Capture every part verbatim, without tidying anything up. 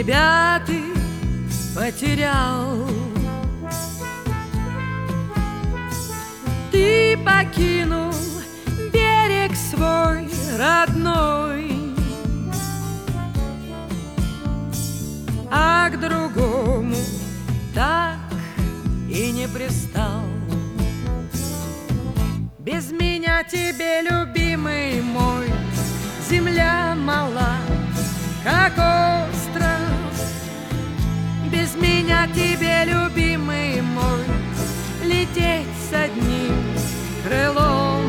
себя ты потерял. Ты покинул берег свой родной, а к другому так и не пристал. Без меня тебе, любимый мой, земля мала, как остров. Без меня тебе, любимый мой, лететь с одним крылом.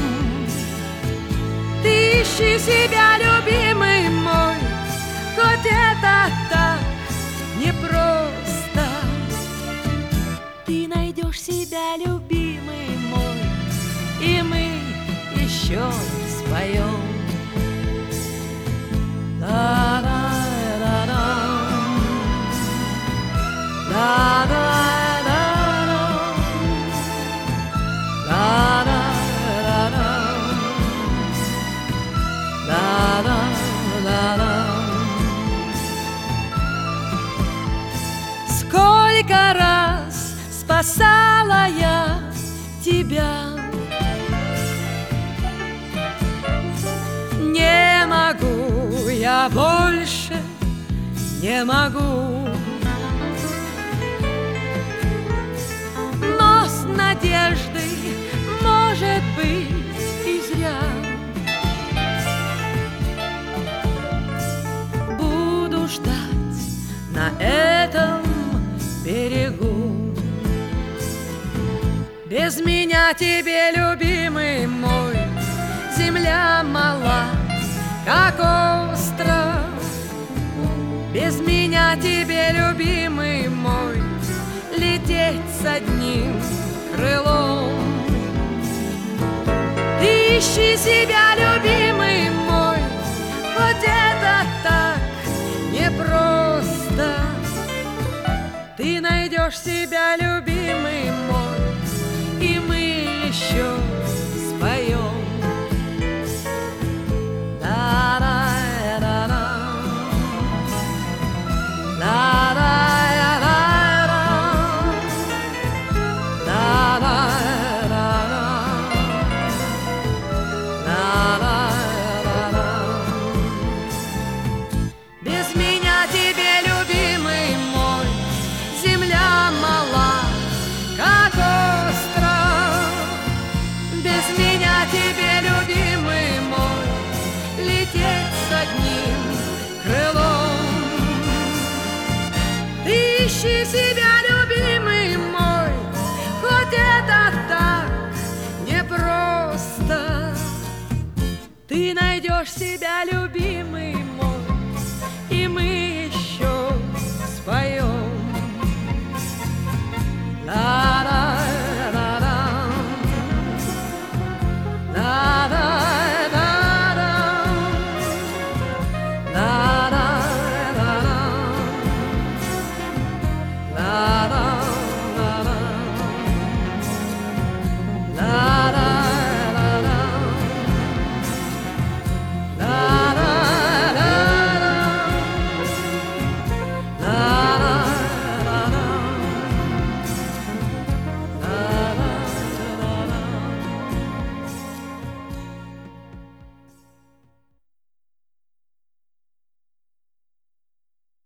Ты ищи себя, любимый мой, хоть это так непросто. Ты найдешь себя, любимый мой, и мы еще споем. Сколько раз спасала я тебя, не могу я больше, не могу. Но с надеждой, может быть, и зря, буду ждать на этом берегу. Без меня тебе, любимый мой, земля мала, как остров. Без меня тебе, любимый мой, лететь с одним крылом. Ты ищи себя, любимый мой, хоть это так непросто. Ты найдешь себя, любимый мой, и мы еще споем. Без меня тебе, любимый мой, земля мала, как остров. Без меня тебе, любимый мой, лететь с одним крылом. Ты ищи себя, любимый мой, хоть это так непросто. Ты найдешь себя, любимый мой, и мы